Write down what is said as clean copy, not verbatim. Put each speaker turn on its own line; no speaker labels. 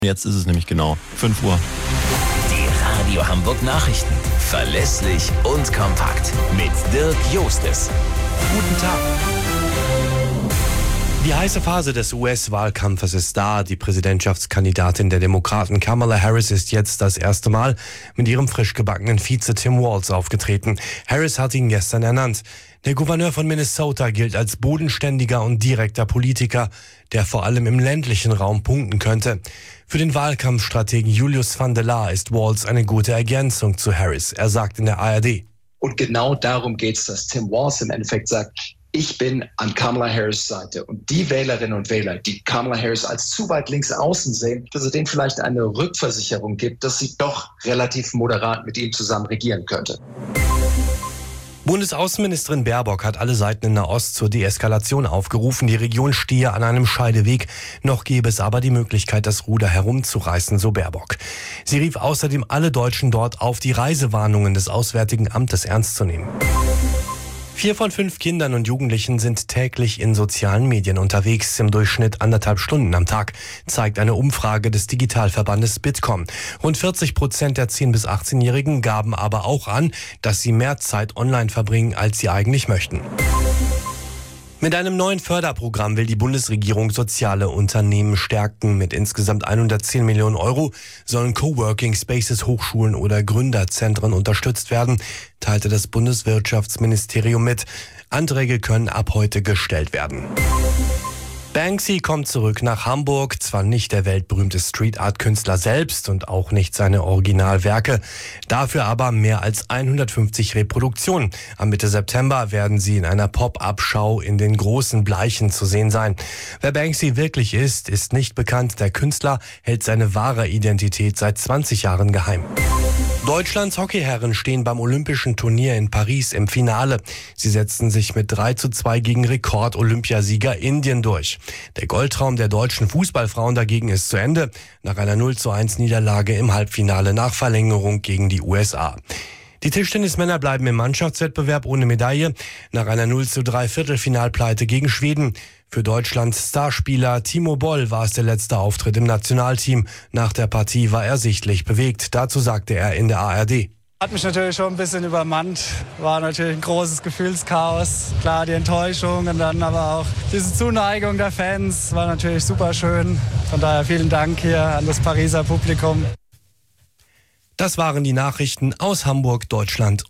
Jetzt ist es nämlich genau 5 Uhr.
Die Radio Hamburg Nachrichten. Verlässlich und kompakt. Mit Dirk Jostes.
Guten Tag. Die heiße Phase des US-Wahlkampfes ist da. Die Präsidentschaftskandidatin der Demokraten Kamala Harris ist jetzt das erste Mal mit ihrem frisch gebackenen Vize Tim Walz aufgetreten. Harris hat ihn gestern ernannt. Der Gouverneur von Minnesota gilt als bodenständiger und direkter Politiker, der vor allem im ländlichen Raum punkten könnte. Für den Wahlkampfstrategen Julius van der Laar ist Walz eine gute Ergänzung zu Harris. Er sagt in der ARD.
Und genau darum geht es, dass Tim Walz im Endeffekt sagt, ich bin an Kamala Harris' Seite. Und die Wählerinnen und Wähler, die Kamala Harris als zu weit links außen sehen, dass es denen vielleicht eine Rückversicherung gibt, dass sie doch relativ moderat mit ihm zusammen regieren könnte.
Bundesaußenministerin Baerbock hat alle Seiten in Nahost zur Deeskalation aufgerufen. Die Region stehe an einem Scheideweg. Noch gäbe es aber die Möglichkeit, das Ruder herumzureißen, so Baerbock. Sie rief außerdem alle Deutschen dort auf, die Reisewarnungen des Auswärtigen Amtes ernst zu nehmen. 4 von 5 Kindern und Jugendlichen sind täglich in sozialen Medien unterwegs, im Durchschnitt 1,5 Stunden am Tag, zeigt eine Umfrage des Digitalverbandes Bitkom. Rund 40% der 10- bis 18-Jährigen gaben aber auch an, dass sie mehr Zeit online verbringen, als sie eigentlich möchten. Mit einem neuen Förderprogramm will die Bundesregierung soziale Unternehmen stärken. Mit insgesamt 110 Millionen Euro sollen Coworking Spaces, Hochschulen oder Gründerzentren unterstützt werden, teilte das Bundeswirtschaftsministerium mit. Anträge können ab heute gestellt werden. Banksy kommt zurück nach Hamburg, zwar nicht der weltberühmte Street-Art-Künstler selbst und auch nicht seine Originalwerke, dafür aber mehr als 150 Reproduktionen. Am Mitte September werden sie in einer Pop-up-Schau in den großen Bleichen zu sehen sein. Wer Banksy wirklich ist, ist nicht bekannt. Der Künstler hält seine wahre Identität seit 20 Jahren geheim. Deutschlands Hockeyherren stehen beim Olympischen Turnier in Paris im Finale. Sie setzten sich mit 3:2 gegen Rekord-Olympiasieger Indien durch. Der Goldtraum der deutschen Fußballfrauen dagegen ist zu Ende, nach einer 0:1 Niederlage im Halbfinale nach Verlängerung gegen die USA. Die Tischtennismänner bleiben im Mannschaftswettbewerb ohne Medaille, nach einer 0:3 Viertelfinalpleite gegen Schweden. Für Deutschlands Starspieler Timo Boll war es der letzte Auftritt im Nationalteam. Nach der Partie war er sichtlich bewegt. Dazu sagte er in der ARD.
Hat mich natürlich schon ein bisschen übermannt. War natürlich ein großes Gefühlschaos. Klar, die Enttäuschung und dann aber auch diese Zuneigung der Fans war natürlich super schön. Von daher vielen Dank hier an das Pariser Publikum.
Das waren die Nachrichten aus Hamburg, Deutschland